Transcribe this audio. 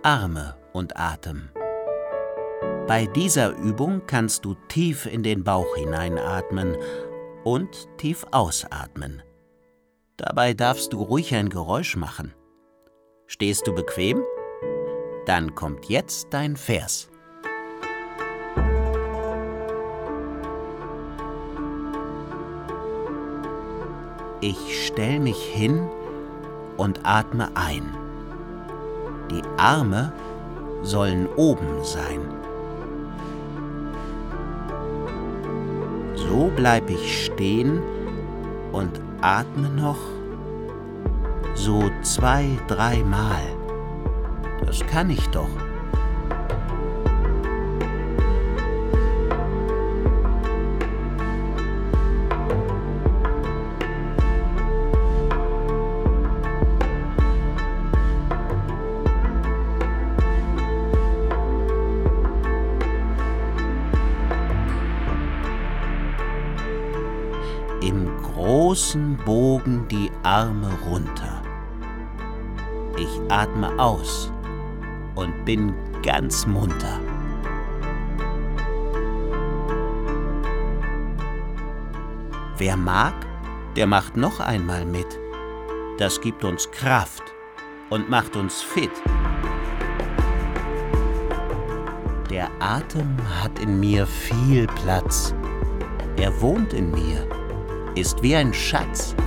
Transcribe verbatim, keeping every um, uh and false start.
Arme und Atem. Bei dieser Übung kannst du tief in den Bauch hineinatmen und tief ausatmen. Dabei darfst du ruhig ein Geräusch machen. Stehst du bequem? Dann kommt jetzt dein Vers. Ich stell mich hin und atme ein. Die Arme sollen oben sein. So bleib ich stehen und atme noch so zwei, dreimal. Das kann ich doch. Im großen Bogen die Arme runter. Ich atme aus und bin ganz munter. Wer mag, der macht noch einmal mit. Das gibt uns Kraft und macht uns fit. Der Atem hat in mir viel Platz. Er wohnt in mir, ist wie ein Schatz.